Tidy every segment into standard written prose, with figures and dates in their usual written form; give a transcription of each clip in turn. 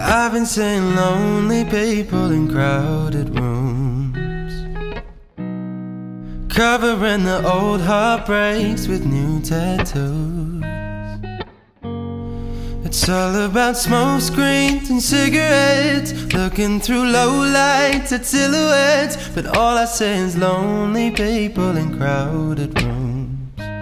I've been seeing lonely people in crowded rooms, covering the old heartbreaks with new tattoos. It's all about smoke screens and cigarettes, looking through low lights at silhouettes. But all I see is lonely people in crowded rooms.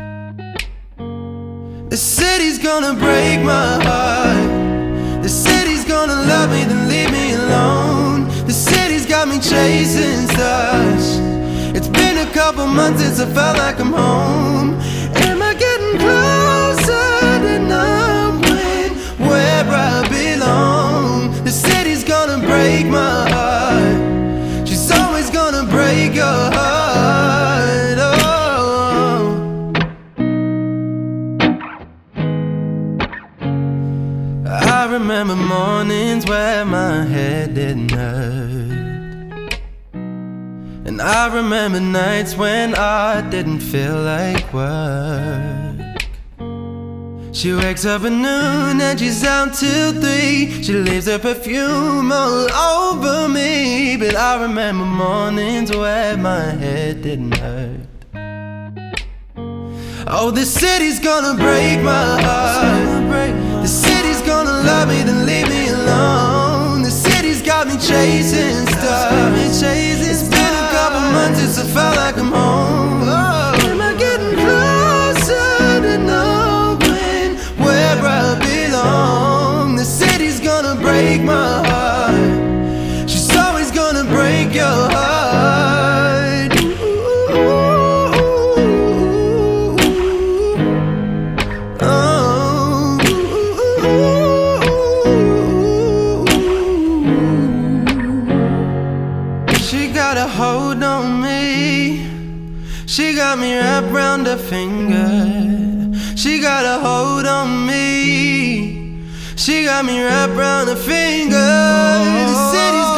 The city's gonna break my heart. The city's gonna love me, then leave me alone. The city's got me chasing stars. It's been a couple months since I felt like I'm home. Am I getting closer to knowing where I belong? The city's gonna break my heart. She's always gonna break your heart. Oh. I remember mornings where my head didn't hurt, and I remember nights when I didn't feel like work. She wakes up at noon and she's out till 3. She leaves her perfume all over me. But I remember mornings where my head didn't hurt. Oh, the city's gonna break my heart. The city's gonna love me, then leave me alone. The city's got me chasing stars. It's been a couple months since I felt like I'm home. Oh, am I getting closer to knowing where I belong? The city's gonna break my heart. She's always gonna break your heart. She got a hold on me. She got me wrapped round her finger. She got a hold on me. She got me wrapped round her finger. The city's